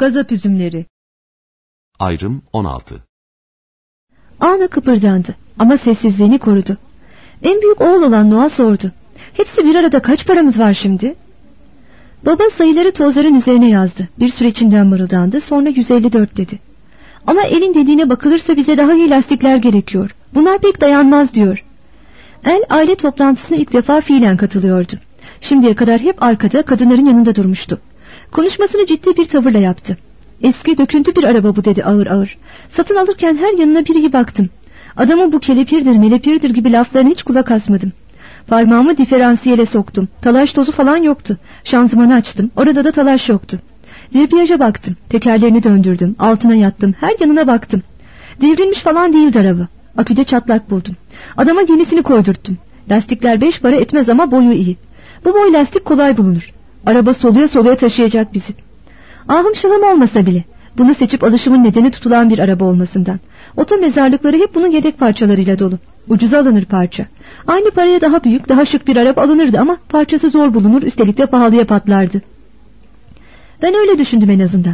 Gazap üzümleri. Ayrım 16. Ana kıpırdandı ama sessizliğini korudu. En büyük oğul olan Noah sordu. Hepsi bir arada kaç paramız var şimdi? Baba sayıları tozların üzerine yazdı. Bir süre içinden mırıldandı, sonra 154 dedi. Ama elin dediğine bakılırsa bize daha iyi lastikler gerekiyor. Bunlar pek dayanmaz diyor. El aile toplantısına ilk defa fiilen katılıyordu. Şimdiye kadar hep arkada, kadınların yanında durmuştu. Konuşmasını ciddi bir tavırla yaptı. Eski döküntü bir araba bu dedi ağır ağır. Satın alırken her yanına bir iyi baktım. Adamın bu kelepirdir melepirdir gibi laflarına hiç kulak asmadım. Parmağımı diferansiyele soktum. Talaş tozu falan yoktu. Şanzımanı açtım. Orada da talaş yoktu. Debriyaja baktım. Tekerlerini döndürdüm. Altına yattım. Her yanına baktım. Devrilmiş falan değildi araba. Aküde çatlak buldum. Adama yenisini koydurttum. Lastikler 5 para etmez ama boyu iyi. Bu boy lastik kolay bulunur. Araba soluya soluya taşıyacak bizi. Ahım şahım olmasa bile. Bunu seçip alışımın nedeni tutulan bir araba olmasından. Oto mezarlıkları hep bunun yedek parçalarıyla dolu. Ucuza alınır parça. Aynı paraya daha büyük, daha şık bir araba alınırdı ama parçası zor bulunur, üstelik de pahalıya patlardı. Ben öyle düşündüm en azından.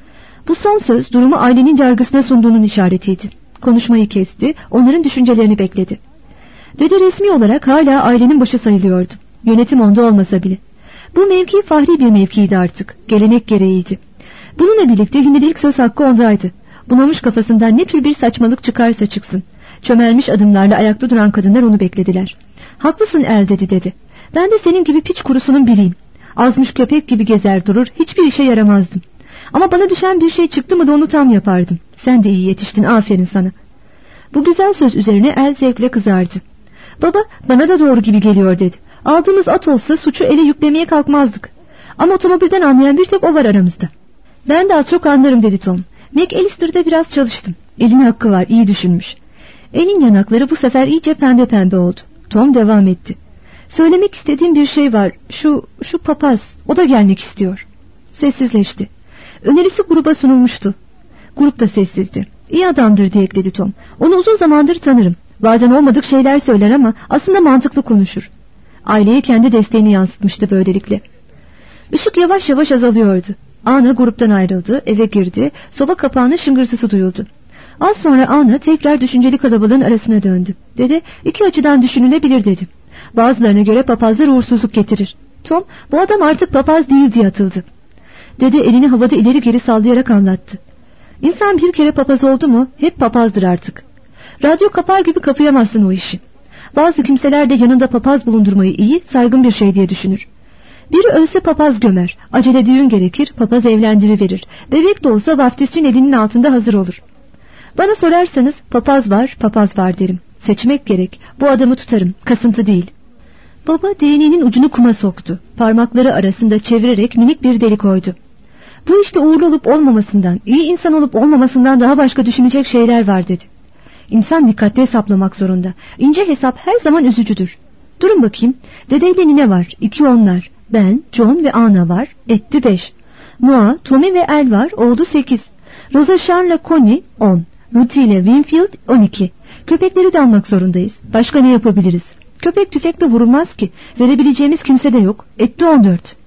Bu son söz durumu ailenin yargısına sunduğunun işaretiydi. Konuşmayı kesti, onların düşüncelerini bekledi. Dede resmi olarak hala ailenin başı sayılıyordu. Yönetim onda olmasa bile. Bu mevki fahri bir mevkiydi artık, gelenek gereğiydi. Bununla birlikte yine de ilk söz hakkı ondaydı. Bunamış kafasından ne tür bir saçmalık çıkarsa çıksın. Çömelmiş adımlarla ayakta duran kadınlar onu beklediler. Haklısın El dedi. Ben de senin gibi piç kurusunun biriyim. Azmış köpek gibi gezer durur, hiçbir işe yaramazdım. Ama bana düşen bir şey çıktı mı da onu tam yapardım. Sen de iyi yetiştin, aferin sana. Bu güzel söz üzerine El zevkle kızardı. Baba, bana da doğru gibi geliyor dedi. Aldığımız at olsa suçu ele yüklemeye kalkmazdık. Ama otomobilden anlayan bir tek o var aramızda. Ben de az çok anlarım dedi Tom. McAllister'da biraz çalıştım. Elin hakkı var, iyi düşünmüş. Elin yanakları bu sefer iyice pembe pembe oldu. Tom devam etti. Söylemek istediğim bir şey var. Şu papaz, o da gelmek istiyor. Sessizleşti. Önerisi gruba sunulmuştu. Grup da sessizdi. İyi adamdır diye ekledi Tom. Onu uzun zamandır tanırım. Bazen olmadık şeyler söyler ama aslında mantıklı konuşur. Aileye kendi desteğini yansıtmıştı böylelikle. Işık yavaş yavaş azalıyordu. Ana gruptan ayrıldı, eve girdi, soba kapağının şıngırtısı duyuldu. Az sonra Ana tekrar düşünceli kalabalığın arasına döndü. Dede, iki açıdan düşünülebilir dedi. Bazılarına göre papazlar uğursuzluk getirir. Tom, bu adam artık papaz değil diye atıldı. Dede elini havada ileri geri sallayarak anlattı. İnsan bir kere papaz oldu mu hep papazdır artık. Radyo kapar gibi kapayamazsın o işi. Bazı kimseler de yanında papaz bulundurmayı iyi, saygın bir şey diye düşünür. Biri ölse papaz gömer, acele düğün gerekir, papaz evlendiriverir. Bebek de olsa vaftizcin elinin altında hazır olur. Bana sorarsanız papaz var derim. Seçmek gerek, bu adamı tutarım, kasıntı değil. Baba değneğinin ucunu kuma soktu. Parmakları arasında çevirerek minik bir delik oydu. Bu işte uğurlu olup olmamasından, iyi insan olup olmamasından daha başka düşünecek şeyler var dedi. İnsan dikkatli hesaplamak zorunda. İnce hesap her zaman üzücüdür. Durun bakayım, dedeyle nine var, 2 onlar. Ben, John ve Ana var, etti 5. Noah, Tommy ve El var, oldu 8. Rosa Sharon'la Connie 10. Ruthie ile Winfield 12. Köpekleri de almak zorundayız. Başka ne yapabiliriz? Köpek tüfekle vurulmaz ki. Verebileceğimiz kimse de yok. Etti 14.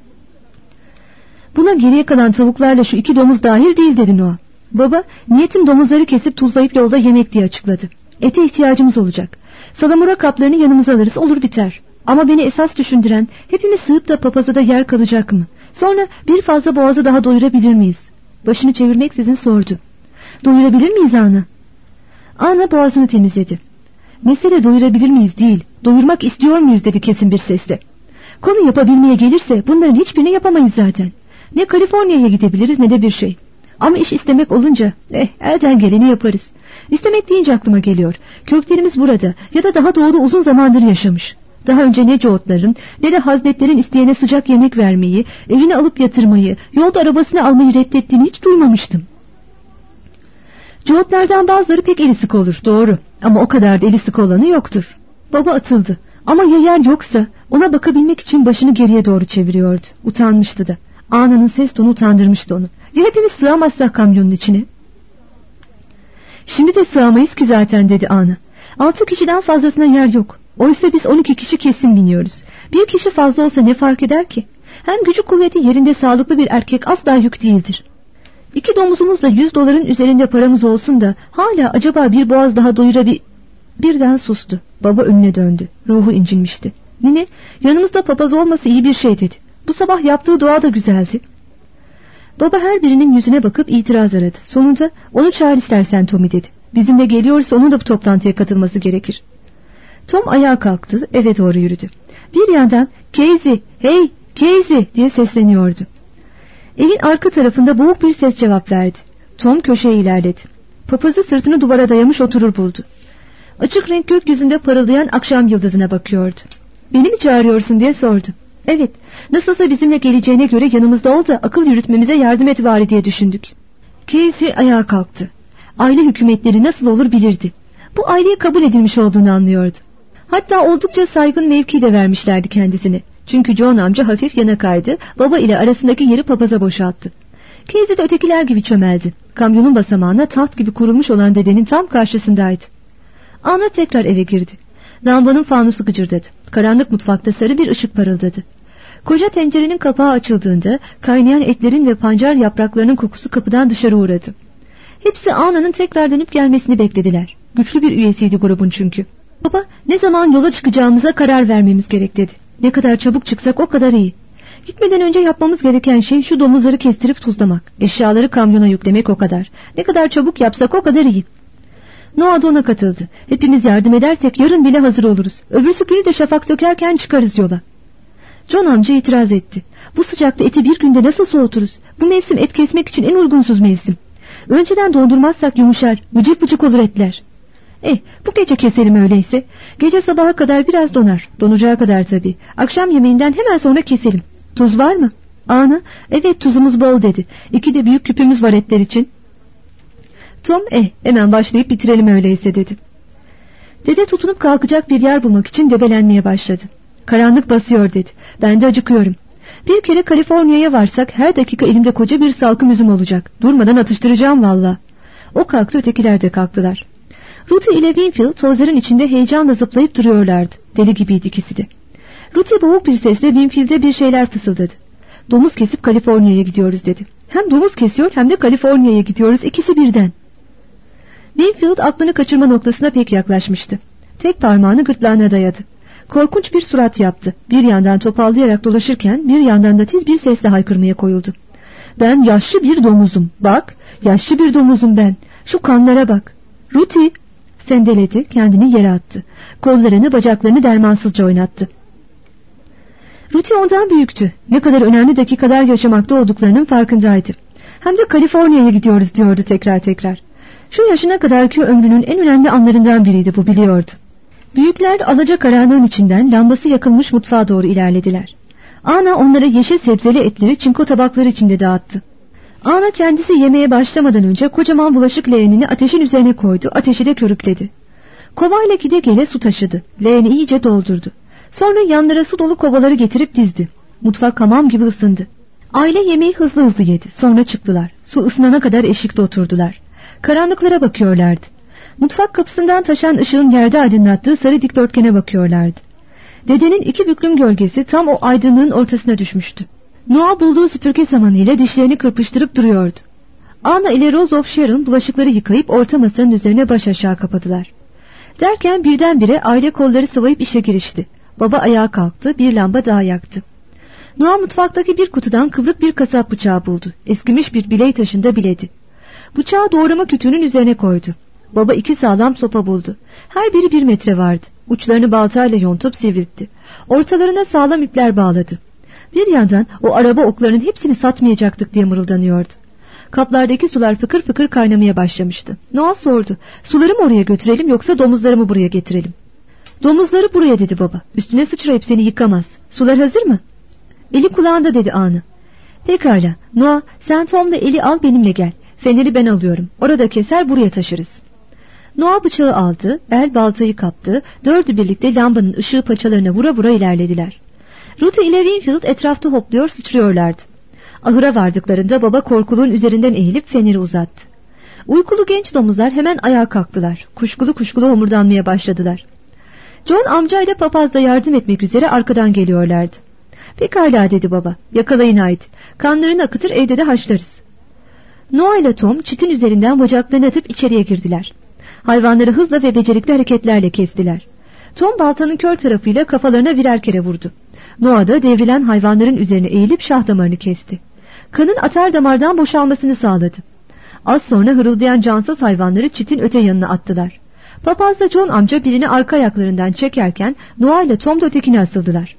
Buna geriye kalan tavuklarla şu 2 domuz dahil değil dedi Noah. Baba, niyetim domuzları kesip tuzlayıp yolda yemek diye açıkladı. Ete ihtiyacımız olacak. Salamura kaplarını yanımıza alırız, olur biter. Ama beni esas düşündüren, hepimiz sığıp da papazada yer kalacak mı? Sonra bir fazla boğazı daha doyurabilir miyiz? Başını çevirmeksizin sordu. Doyurabilir miyiz Ana? Ana boğazını temizledi. Mesele doyurabilir miyiz değil, doyurmak istiyor muyuz dedi kesin bir sesle. Konu yapabilmeye gelirse bunların hiçbirini yapamayız zaten. Ne Kaliforniya'ya gidebiliriz ne de bir şey. Ama iş istemek olunca elden geleni yaparız. İstemek deyince aklıma geliyor. Köklerimiz burada ya da daha doğru uzun zamandır yaşamış. Daha önce ne Coğutların ne de Hazretlerin isteyene sıcak yemek vermeyi, evine alıp yatırmayı, yolda arabasını almayı reddettiğini hiç duymamıştım. Coğutlardan bazıları pek eli sık olur, doğru. Ama o kadar da eli sık olanı yoktur. Baba atıldı. Ama ya yer yoksa? Ona bakabilmek için başını geriye doğru çeviriyordu. Utanmıştı da. Ana'nın ses tonu utandırmıştı onu. Ya hepimiz sığamazsak kamyonun içine? Şimdi de sığamayız ki zaten dedi Ana. 6 kişiden fazlasına yer yok. Oysa biz 12 kişi kesin biniyoruz. Bir kişi fazla olsa ne fark eder ki? Hem gücü kuvveti yerinde sağlıklı bir erkek asla yük değildir. 2 domuzumuzla $100 üzerinde paramız olsun da hala acaba bir boğaz daha Birden sustu. Baba önüne döndü. Ruhu incinmişti. Nine, yanımızda papaz olması iyi bir şey dedi. Bu sabah yaptığı dua da güzeldi. Baba her birinin yüzüne bakıp itiraz aradı. Sonunda onu çağır istersen Tommy dedi. Bizimle geliyorsa onun da bu toplantıya katılması gerekir. Tom ayağa kalktı, eve doğru yürüdü. Bir yandan Casey, hey Casey diye sesleniyordu. Evin arka tarafında boğuk bir ses cevap verdi. Tom köşeye ilerledi. Papazı sırtını duvara dayamış oturur buldu. Açık renk gökyüzünde parıldayan akşam yıldızına bakıyordu. Beni mi çağırıyorsun diye sordu. Evet, nasılsa bizimle geleceğine göre yanımızda ol da akıl yürütmemize yardım et bari diye düşündük. Casey ayağa kalktı. Aile hükümetleri nasıl olur bilirdi. Bu aileye kabul edilmiş olduğunu anlıyordu. Hatta oldukça saygın mevki de vermişlerdi kendisine. Çünkü John amca hafif yana kaydı, baba ile arasındaki yeri papaza boşalttı. Casey de ötekiler gibi çömeldi. Kamyonun basamağına taht gibi kurulmuş olan dedenin tam karşısındaydı. Ana tekrar eve girdi. Lambanın fanusu gıcırdadı. Karanlık mutfakta sarı bir ışık parıldadı. Koca tencerenin kapağı açıldığında kaynayan etlerin ve pancar yapraklarının kokusu kapıdan dışarı uğradı. Hepsi Ana'nın tekrar dönüp gelmesini beklediler. Güçlü bir üyesiydi grubun çünkü. Baba, ne zaman yola çıkacağımıza karar vermemiz gerek dedi. Ne kadar çabuk çıksak o kadar iyi. Gitmeden önce yapmamız gereken şey şu domuzları kestirip tuzlamak. Eşyaları kamyona yüklemek o kadar. Ne kadar çabuk yapsak o kadar iyi. Noah da ona katıldı. Hepimiz yardım edersek yarın bile hazır oluruz. Öbürsü günü de şafak sökerken çıkarız yola. John amca itiraz etti. Bu sıcakta eti bir günde nasıl soğuturuz? Bu mevsim et kesmek için en uygunsuz mevsim. Önceden dondurmazsak yumuşar, bıcık bıcık olur etler. Bu gece keselim öyleyse. Gece sabaha kadar biraz donar. Donacağı kadar tabii. Akşam yemeğinden hemen sonra keselim. Tuz var mı? Ana, evet tuzumuz bol dedi. 2 de büyük küpümüz var etler için. Tom, hemen başlayıp bitirelim öyleyse dedi. Dede tutunup kalkacak bir yer bulmak için debelenmeye başladı. Karanlık basıyor dedi. Ben de acıkıyorum. Bir kere Kaliforniya'ya varsak her dakika elimde koca bir salkım üzüm olacak. Durmadan atıştıracağım valla. O kalktı, ötekiler de kalktılar. Ruthie ile Winfield tozların içinde heyecanla zıplayıp duruyorlardı. Deli gibiydi ikisi de. Ruthie boğuk bir sesle Winfield'e bir şeyler fısıldadı. Domuz kesip Kaliforniya'ya gidiyoruz dedi. Hem domuz kesiyor hem de Kaliforniya'ya gidiyoruz, ikisi birden. Winfield aklını kaçırma noktasına pek yaklaşmıştı. Tek parmağını gırtlağına dayadı. Korkunç bir surat yaptı. Bir yandan topallayarak dolaşırken bir yandan da tiz bir sesle haykırmaya koyuldu. Ben yaşlı bir domuzum. Bak, yaşlı bir domuzum ben. Şu kanlara bak. Ruthie sendeledi, kendini yere attı. Kollarını, bacaklarını dermansızca oynattı. Ruthie ondan büyüktü. Ne kadar önemli dakikalar yaşamakta olduklarının farkındaydı. Hem de Kaliforniya'ya gidiyoruz diyordu tekrar tekrar. Şu yaşına kadarki ömrünün en önemli anlarından biriydi bu, biliyordu. Büyükler alacakaranlığın içinden lambası yakılmış mutfağa doğru ilerlediler. Ana onlara yeşil sebzeli etleri çinko tabakları içinde dağıttı. Ana kendisi yemeğe başlamadan önce kocaman bulaşık leğenini ateşin üzerine koydu, ateşi de körükledi. Kovayla gide gele su taşıdı, leğeni iyice doldurdu. Sonra yanlara su dolu kovaları getirip dizdi. Mutfak hamam gibi ısındı. Aile yemeği hızlı hızlı yedi, sonra çıktılar. Su ısınana kadar eşikte oturdular. Karanlıklara bakıyorlardı. Mutfak kapısından taşan ışığın yerde aydınlattığı sarı dikdörtgene bakıyorlardı. Dedenin 2 büklüm gölgesi tam o aydınlığın ortasına düşmüştü. Noah bulduğu süpürge zamanıyla dişlerini kırpıştırıp duruyordu. Anna ile Rose of Sharon bulaşıkları yıkayıp orta masanın üzerine baş aşağı kapadılar. Derken birdenbire aile kolları sıvayıp işe girişti. Baba ayağa kalktı, bir lamba daha yaktı. Noah mutfaktaki bir kutudan kıvrık bir kasap bıçağı buldu. Eskimiş bir biley taşında biledi. Bıçağı doğrama kütüğünün üzerine koydu. Baba 2 sağlam sopa buldu. Her biri 1 metre vardı. Uçlarını baltayla yontup sivriltti. Ortalarına sağlam ipler bağladı. Bir yandan o araba oklarının hepsini satmayacaktık diye mırıldanıyordu. Kaplardaki sular fıkır fıkır kaynamaya başlamıştı. Noah sordu. Suları mı oraya götürelim yoksa domuzları mı buraya getirelim? Domuzları buraya dedi baba. Üstüne sıçrayıp seni yıkamaz. Sular hazır mı? Eli kulağında dedi Anı. Pekala. Noah, sen Tom'la Eli al, benimle gel. Feneri ben alıyorum. Orada keser, buraya taşırız. Noah bıçağı aldı, el baltayı kaptı. 4'ü birlikte lambanın ışığı paçalarına vura vura ilerlediler. Ruthie ile Winfield etrafta hopluyor, sıçrıyorlardı. Ahıra vardıklarında baba korkuluğun üzerinden eğilip feneri uzattı. Uykulu genç domuzlar hemen ayağa kalktılar. Kuşkulu kuşkulu homurdanmaya başladılar. John amcayla papaz da yardım etmek üzere arkadan geliyorlardı. Pekala dedi baba. Yakalayın haydi. Kanlarını akıtır, evde de haşlarız. Noah ile Tom çitin üzerinden bacaklarını atıp içeriye girdiler. Hayvanları hızla ve becerikli hareketlerle kestiler. Tom baltanın kör tarafıyla kafalarına birer kere vurdu. Noah da devrilen hayvanların üzerine eğilip şah damarını kesti. Kanın atar damardan boşalmasını sağladı. Az sonra hırıldayan cansız hayvanları çitin öte yanına attılar. Papazla John amca birini arka ayaklarından çekerken Noah ile Tom da ötekine asıldılar.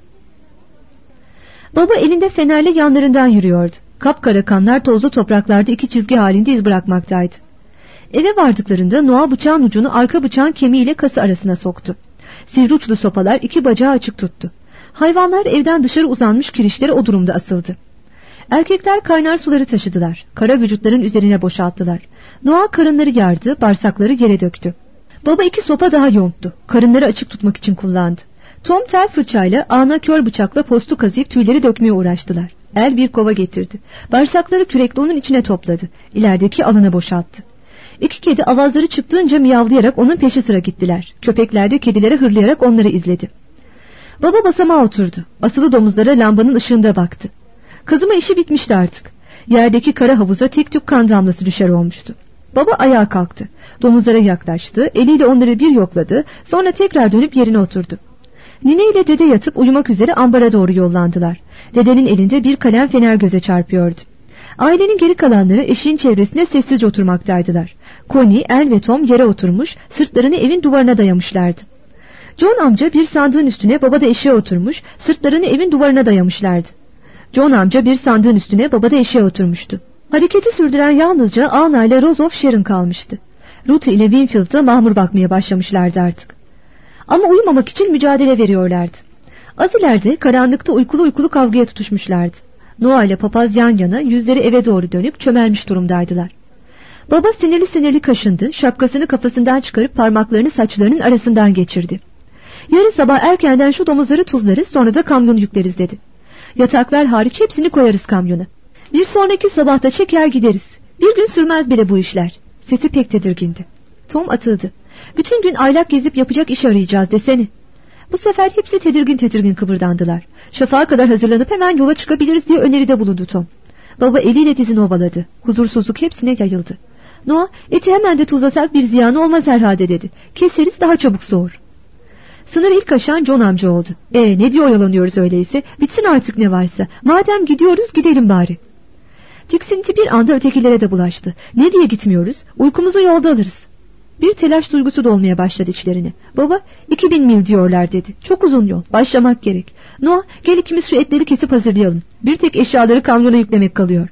Baba elinde fenerle yanlarından yürüyordu. Kapkara kanlar tozlu topraklarda iki çizgi halinde iz bırakmaktaydı. Eve vardıklarında Noah bıçağın ucunu arka bıçağın kemiğiyle kası arasına soktu. Sivri uçlu sopalar iki bacağı açık tuttu. Hayvanlar evden dışarı uzanmış kirişlere o durumda asıldı. Erkekler kaynar suları taşıdılar. Kara vücutların üzerine boşalttılar. Noah karınları yardı, bağırsakları yere döktü. Baba iki sopa daha yonttu. Karınları açık tutmak için kullandı. Tom tel fırçayla ağına kör bıçakla postu kazıyıp tüyleri dökmeye uğraştılar. El bir kova getirdi. Bağırsakları kürekle onun içine topladı. İlerideki alana boşalttı. İki kedi avazları çıktığınca miyavlayarak onun peşi sıra gittiler. Köpekler de kedilere hırlayarak onları izledi. Baba basamağa oturdu. Asılı domuzlara lambanın ışığında baktı. Kazıma işi bitmişti artık. Yerdeki kara havuza tek tük kan damlası düşer olmuştu. Baba ayağa kalktı. Domuzlara yaklaştı. Eliyle onları bir yokladı. Sonra tekrar dönüp yerine oturdu. Nine ile dede yatıp uyumak üzere ambara doğru yollandılar. Dedenin elinde bir kalem fener göze çarpıyordu. Ailenin geri kalanları eşiğin çevresine sessizce oturmaktaydılar. Connie, El ve Tom yere oturmuş, sırtlarını evin duvarına dayamışlardı. John amca bir sandığın üstüne, baba da eşeğe oturmuş, sırtlarını evin duvarına dayamışlardı. John amca bir sandığın üstüne, baba da eşeğe oturmuştu. Hareketi sürdüren yalnızca Anna ile Rose of Sharon kalmıştı. Ruth ile Winfield da mahmur bakmaya başlamışlardı artık. Ama uyumamak için mücadele veriyorlardı. Az ileride karanlıkta uykulu kavgaya tutuşmuşlardı. Noah ile papaz yan yana, yüzleri eve doğru dönük çömelmiş durumdaydılar. Baba sinirli kaşındı, şapkasını kafasından çıkarıp parmaklarını saçlarının arasından geçirdi. Yarın sabah erkenden şu domuzları tuzlarız, sonra da kamyonu yükleriz dedi. Yataklar hariç hepsini koyarız kamyona. Bir sonraki sabahta çeker gideriz. Bir gün sürmez bile bu işler. Sesi pek tedirgindi. Tom atıldı. Bütün gün aylak gezip yapacak iş arayacağız desene. Bu sefer hepsi tedirgin kıpırdandılar. Şafağa kadar hazırlanıp hemen yola çıkabiliriz diye öneride bulundu Tom. Baba eliyle dizini ovaladı. Huzursuzluk hepsine yayıldı. Noah, eti hemen de tuzlasak bir ziyanı olmaz herhalde dedi. Keseriz, daha çabuk soğur. Sınır ilk aşan John amca oldu. Ne diye oyalanıyoruz öyleyse? Bitsin artık ne varsa. Madem gidiyoruz gidelim bari. Tiksinti bir anda ötekilere de bulaştı. Ne diye gitmiyoruz? Uykumuzu yolda alırız. Bir telaş duygusu dolmaya başladı içlerine. Baba, 2000 mil diyorlar dedi. Çok uzun yol, başlamak gerek. Noah, gel ikimiz şu etleri kesip hazırlayalım. Bir tek eşyaları kamyona yüklemek kalıyor.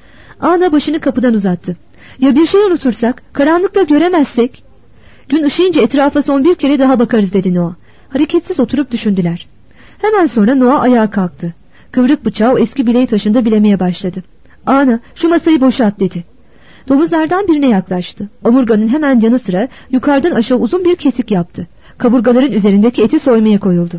Ana başını kapıdan uzattı. Ya bir şey unutursak, karanlıkta göremezsek? Gün ışıyınca etrafa son bir kere daha bakarız dedi Noah. Hareketsiz oturup düşündüler. Hemen sonra Noah ayağa kalktı. Kıvrık bıçağı o eski bileği taşında bilemeye başladı. Ana, şu masayı boşalt dedi. Domuzlardan birine yaklaştı. Omurganın hemen yanı sıra yukarıdan aşağı uzun bir kesik yaptı. Kaburgaların üzerindeki eti soymaya koyuldu.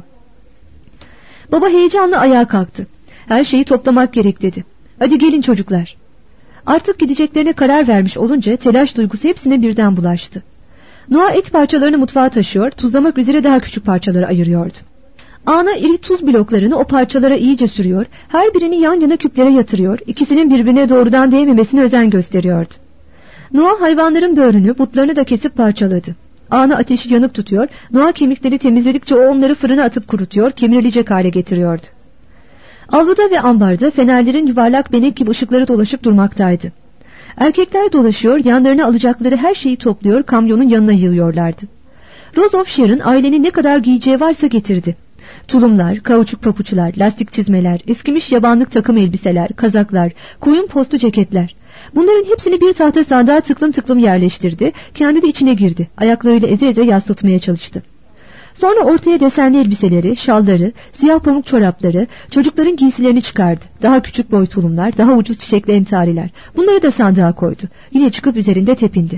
Baba heyecanla ayağa kalktı. Her şeyi toplamak gerek dedi. Hadi gelin çocuklar. Artık gideceklerine karar vermiş olunca telaş duygusu hepsine birden bulaştı. Noah et parçalarını mutfağa taşıyor, tuzlamak üzere daha küçük parçalara ayırıyordu. Ana iri tuz bloklarını o parçalara iyice sürüyor, her birini yan yana küplere yatırıyor, ikisinin birbirine doğrudan değmemesine özen gösteriyordu. Noah hayvanların böğrünü, butlarını da kesip parçaladı. Ana ateşi yanık tutuyor, Noah kemikleri temizledikçe o onları fırına atıp kurutuyor, kemirilecek hale getiriyordu. Avluda ve ambarda fenerlerin yuvarlak benek gibi ışıkları dolaşıp durmaktaydı. Erkekler dolaşıyor, yanlarına alacakları her şeyi topluyor, kamyonun yanına yığıyorlardı. Rose of Sharon ailenin ne kadar giyeceği varsa getirdi. Tulumlar, kauçuk papuçlar, lastik çizmeler, eskimiş yabanlık takım elbiseler, kazaklar, koyun postu ceketler. Bunların hepsini bir tahta sandığa tıklım yerleştirdi, kendi de içine girdi, ayaklarıyla eze yansıtmaya çalıştı. Sonra ortaya desenli elbiseleri, şalları, siyah pamuk çorapları, çocukların giysilerini çıkardı. Daha küçük boy tulumlar, daha ucuz çiçekli entariler. Bunları da sandığa koydu. Yine çıkıp üzerinde tepindi.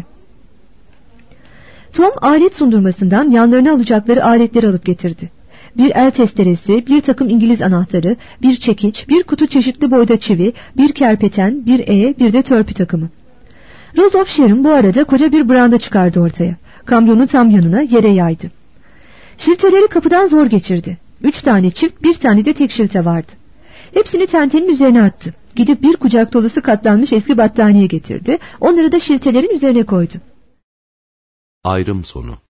Tom alet sundurmasından yanlarına alacakları aletleri alıp getirdi. Bir el testeresi, bir takım İngiliz anahtarı, bir çekiç, bir kutu çeşitli boyda çivi, bir kerpeten, bir bir de törpü takımı. Rose of Sharon bu arada koca bir branda çıkardı ortaya. Kamyonun tam yanına yere yaydı. Şilteleri kapıdan zor geçirdi. 3 tane çift, bir tane de tek şilte vardı. Hepsini tentenin üzerine attı. Gidip bir kucak dolusu katlanmış eski battaniye getirdi. Onları da şiltelerin üzerine koydu. Ayrım sonu.